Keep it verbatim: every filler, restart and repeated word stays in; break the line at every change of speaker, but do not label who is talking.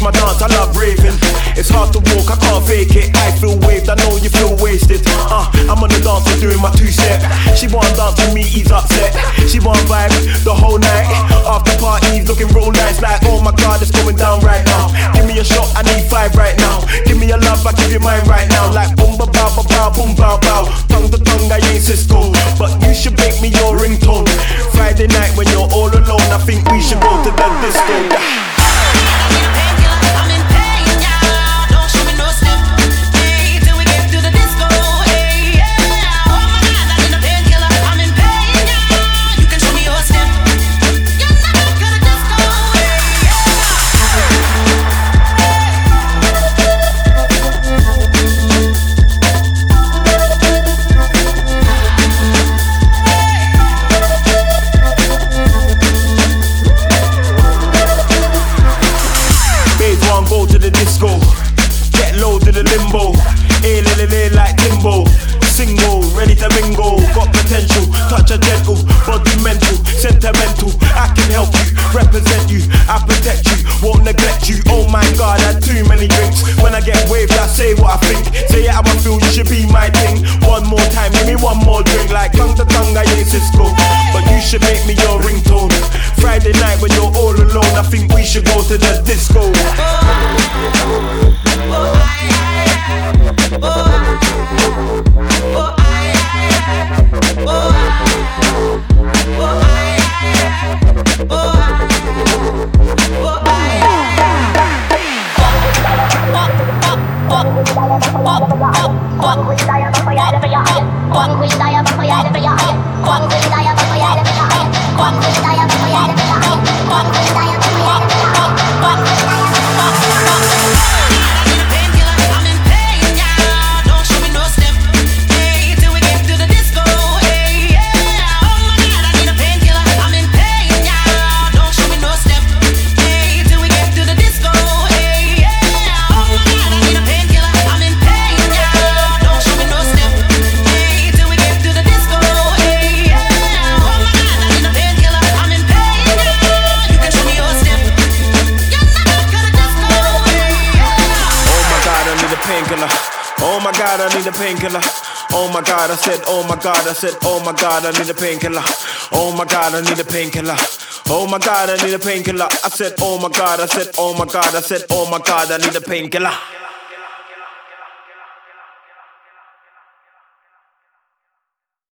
my dance, I love raving. It's hard to walk, I can't fake it. I feel waved, I know you feel wasted. Uh, I'm on the dance floor doing my two-step. She wanna dance with me, he's upset. She wanna vibe the whole night. After parties, looking real nice. Like, oh my God, it's going down right now. Give me a shot, I need five right now. Give me a love, I give you mine right now. Like, boom, ba, bow, ba, bow, boom, bow, bow. Tongue to tongue, I ain't Cisco, but you should make me your ringtone. Friday night when you're all alone, I think we should go to the disco. Go to the disco, get low to the limbo, eh, le, le, le, like Timbo. Single, ready to mingle, got potential, touch a gentle, body mental, sentimental. I can help you, represent you, I protect you, won't neglect you. Oh my God, I had too many drinks. When I get waved, I say what I think. Say it how I feel, you should be my thing. One more time, give me one more drink. Like tongue to tongue, I ain't Cisco, but you should make me your ringtone. Friday night when you're all alone, I think we should go to the disco. Oh my God, I need a painkiller. Oh my God, I said, oh my God, I said, oh my God, I need a painkiller. Oh my God, I need a painkiller. Oh my God, I need a painkiller. I said, oh my God, I said, oh my God, I said, oh my God, I need a painkiller.